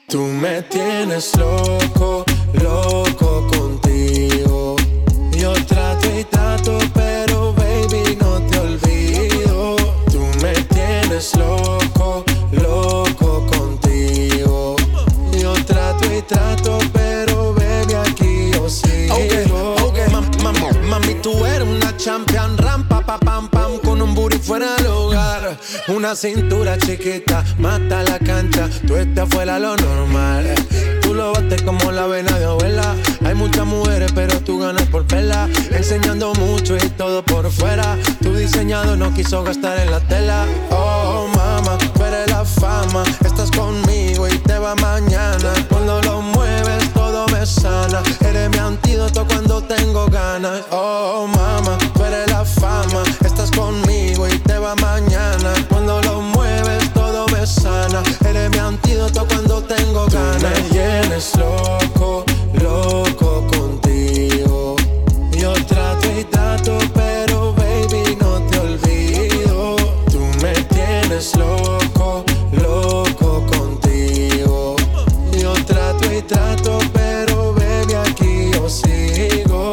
Tú me tienes loco, loco contigo. Yo trato y trato, pero baby no te olvido. Tú me tienes loco, loco contigo. Yo trato y trato, pero baby aquí yo sigo. Okay. Mami, tú eres una champion, rampa, pa, pam, pam, con un booty fuera del hogar. Una cintura chiquita, mata la cancha, tú estás fuera lo normal. Tú lo bates como la vena de abuela. Hay muchas mujeres, pero tú ganas por pela. Enseñando mucho y todo por fuera. Tu diseñador no quiso gastar en la tela. Oh, mama, tú eres la fama. Estás conmigo y te va mañana. Cuando lo mueves, todo me sana. Eres mi antídoto cuando tengo ganas. Oh, mama, tú eres la fama. Estás conmigo y te va mañana. Cuando lo mueves, todo me sana. Eres mi antídoto cuando tengo ganas. Tú me tienes loco, loco contigo. Yo trato y trato, pero baby no te olvido. Tú me tienes loco, loco contigo. Yo trato y trato, pero baby aquí yo sigo.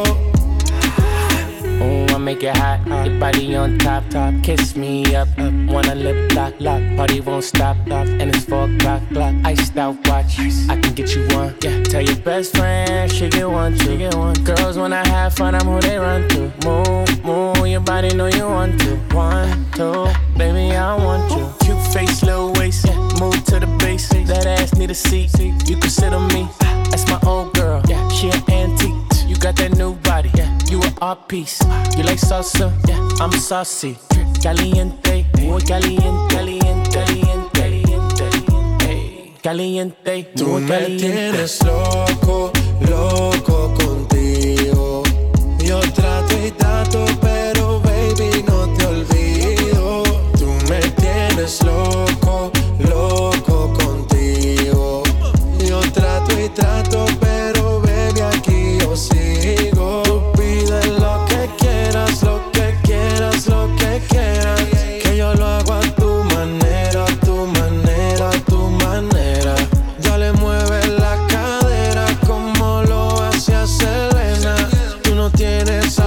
Oh, I make it hot, your body on top, kiss me up, wanna lip lock, party won't stop, and it's 4 o'clock, iced out watch, I can get you one, yeah. Tell your best friend, she get one too, girls wanna have fun, I'm who they run to, move, your body know you want to, 1, 2, baby I want you, cute face, little waist, yeah. Move to the base, that ass need a seat, you can sit on me, that's my old girl, yeah. She an antique, you got that new body, yeah. You an art piece, you like salsa, yeah. I'm saucy, caliente, muy caliente, caliente, caliente, caliente, caliente. Tú me tienes loco, loco contigo. Yo trato y trato, pero baby no te olvido. Tú me tienes loco, loco contigo. Yo trato y trato, pero baby aquí yo sigo. Lo que quieras, lo que quieras, lo que quieras. Que yo lo hago a tu manera, a tu manera, a tu manera. Dale, mueve la cadera como lo hacía Selena. Tú no tienes